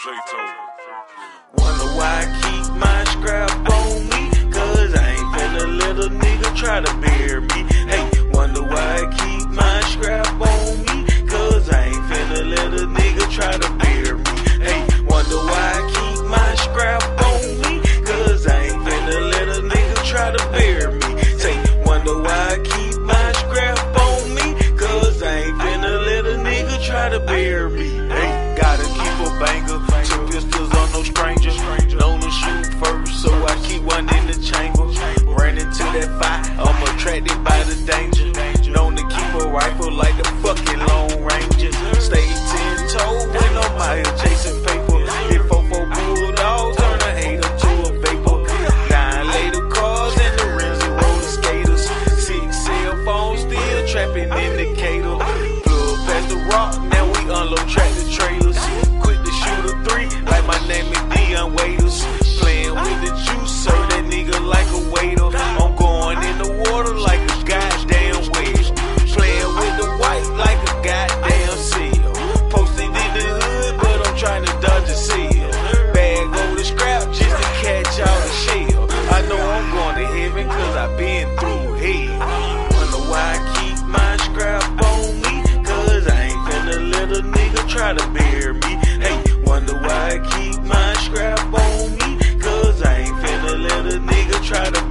Wonder why I keep my scrap on me, cause I ain't finna let a nigga try to bury me. Hey, wonder why I keep my scrap on me, cause I ain't finna let a nigga try to bury me. Hey, wonder why I keep my scrap on me, cause I ain't finna let a nigga try to bury me. Say, wonder why I keep my scrap on me, cause I ain't finna let a nigga try to bury me. Hey, gotta keep a banger, two pistols on no stranger. Known to shoot first, so I keep one in the chamber. Ran into that fight, I'm attracted by the danger. Known to keep a rifle like the fucking Lone Ranger. Stay 10-toe when I'm out here chasing paper. Hit 4-4 bulldogs, turn a hater to a vapor. 9 later cars and the rims and roller skaters. 6 cell phones, still trapping indicator. Plug past the rock, now we unload tractor trailers. Quick to shoot a 3, like my name is Dion Waiters. Playing with the juice, serve that nigga like a waiter. I'm going in the water like a goddamn whale. Playing with the white like a goddamn seal. Posted in the hood, but I'm trying to dodge a seal. Bag over the scrap just to catch all the shell. I know I'm going to heaven cause I've been through hell. Wonder why I keep my scrap on me, cause I ain't finna let a nigga try to bury me. Hey, wonder why I keep my scrap on me, cause I ain't finna let a nigga try to